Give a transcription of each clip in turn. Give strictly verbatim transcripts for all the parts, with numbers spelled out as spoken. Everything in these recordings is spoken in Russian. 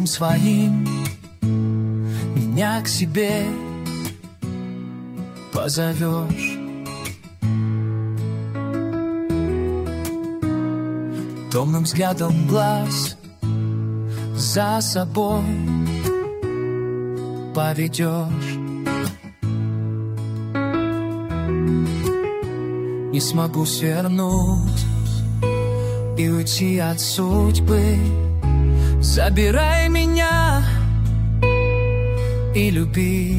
домом своим меня к себе позовешь. Томным взглядом глаз за собой поведешь. Не смогу свернуть и уйти от судьбы. Забирай меня и люби.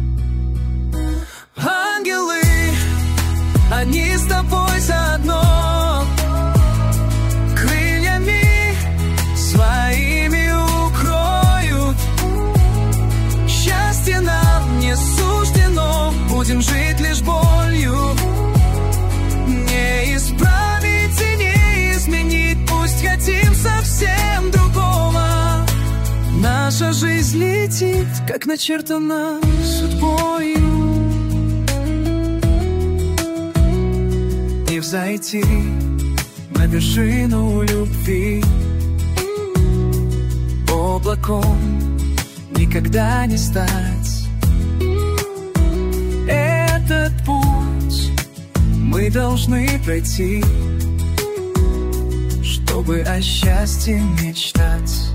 Ангелы, они с тобой заодно, крыльями своими укроют. Счастье нам не суждено, будем жить лишь болью. Не исправить и не изменить, пусть хотим совсем другого. Наша жизнь летит, как начертана судьбою. Не взойти на вершину любви, облаком никогда не стать. Этот путь мы должны пройти, чтобы о счастье мечтать.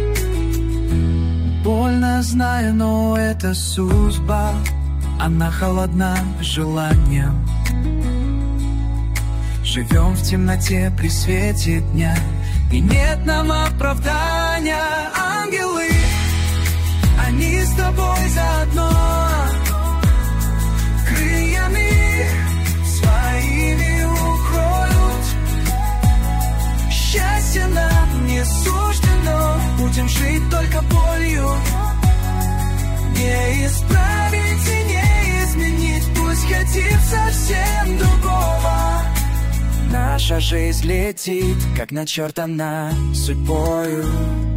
Больно знаю, но это судьба, она холодна желанием. Живем в темноте при свете дня, и нет нам оправдания. Ангелы, они с тобой заодно, крыльями своими укроют. Счастье нам не суждено, будем жить только болью. Не исправить и не изменить, пусть хотим совсем другого. Наша жизнь летит, как начертана судьбою.